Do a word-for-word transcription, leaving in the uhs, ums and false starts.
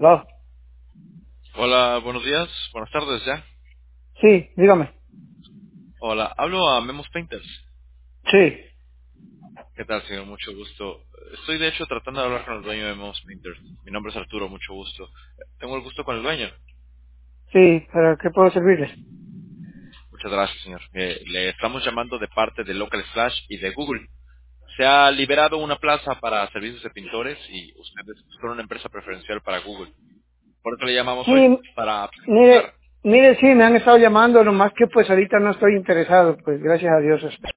¿Aló? Hola, buenos días, buenas tardes ya. Sí, dígame. Hola, hablo a Memos Painters. Sí. ¿Qué tal, señor? Mucho gusto. Estoy, de hecho, tratando de hablar con el dueño de Memos Painters. Mi nombre es Arturo, mucho gusto. Tengo el gusto con el dueño. Sí, ¿para qué puedo servirles? Muchas gracias, señor. Eh, le estamos llamando de parte de Local Slash y de Google. Se ha liberado una plaza para servicios de pintores y ustedes son una empresa preferencial para Google. Por eso le llamamos hoy, Sí, para mire, presentar. mire, sí, me han estado llamando, nomás que pues ahorita no estoy interesado, pues gracias a Dios.